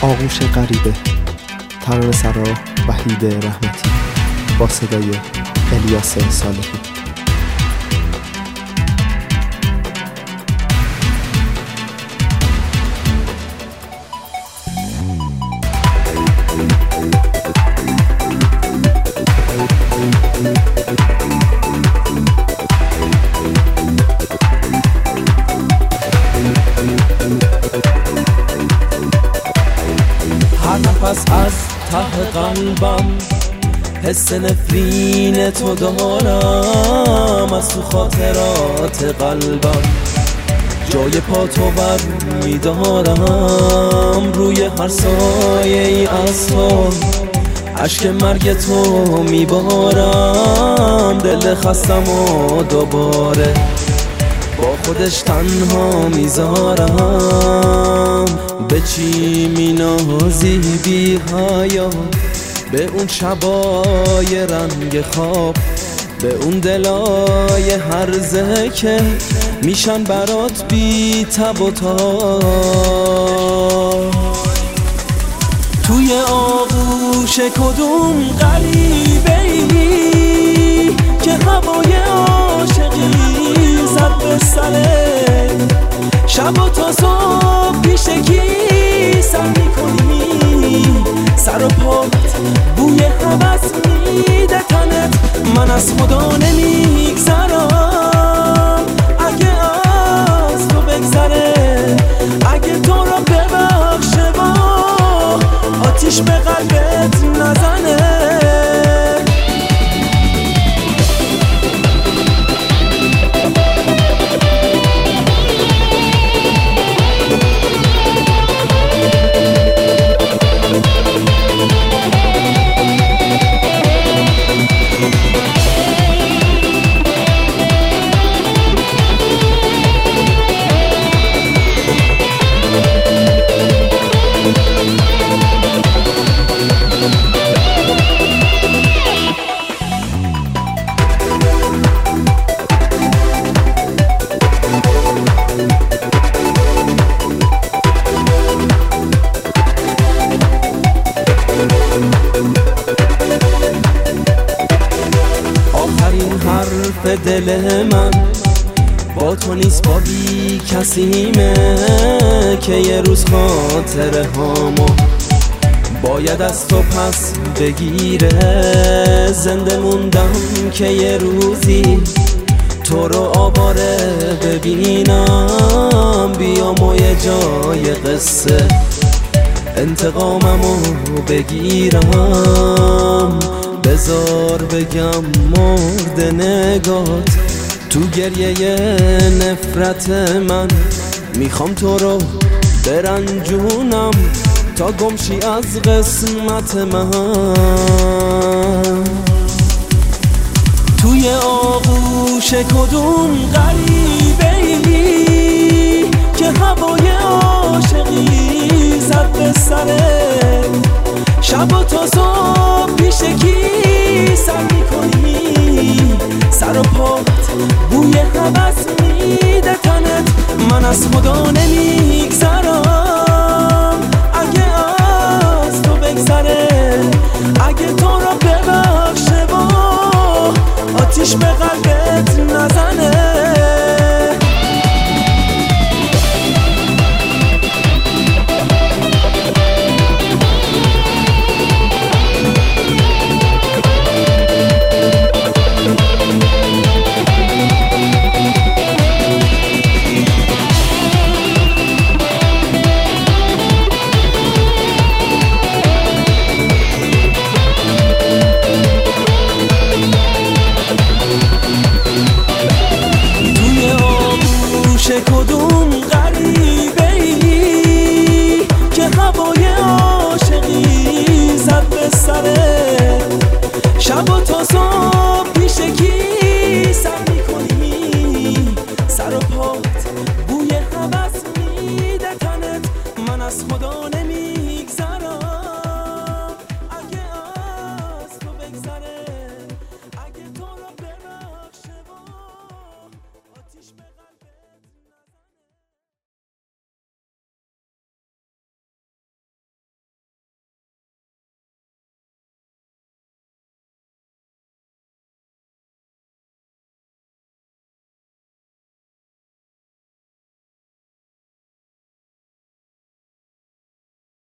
آغوش غریبه، ترانه سرا وحید رحمتی با صدای الیاس صالحی. هر نفس از ته قلبم حس نفرین تو دارم، از تو خاطرات قلبم جای پا تو بر میدارم، روی هر سایه ای از تو عشق مرگ تو میبارم، دل خستم و دوباره با خودش تنها میذارم. به چی مینازی بی حیا، به اون شبای رنگ خواب، به اون دلای هرزه که میشن برات بی تب و تاب. توی آغوش کدوم غریبه ای که هوای عاشقی زد به سرت، شب و تا صبح پیش کی سر میکنی، سر و پات بوی هوس میده تنت، من از خدا نمیگذرم اگه از تو بگذره، اگه تو را ببخشه با آتیش به قلبت نزنه. آخرین حرف دل من با تو نیست، با بی کسیمه که یه روز خاطره هامو باید از تو پس بگیره. زنده موندم که یه روزی تو رو آواره ببینم، بیام و یه جای قصه انتقاممو بگیرم. بذار بگم مرد نگات تو گریه نفرت من، میخوام تو رو برنجونم تا گمشی از قسمت من. توی آغوش کدوم غریبه ای که هوای عاشقی زد به سرت، شب و تا صبح پیش کی سر میکنی، سر و پات بوی هوس میده تنت، من از خدا نمیگذرم اگه از تو بگذره، اگه تو را ببخشه با آتیش به قلبت نزنه. کدوم غریبه ای که هوای عاشقی زد به سرت، شب و تا صبح پیش کی سر میکنی، سر و پات بوی هوس میده تنت، من از خدا نمی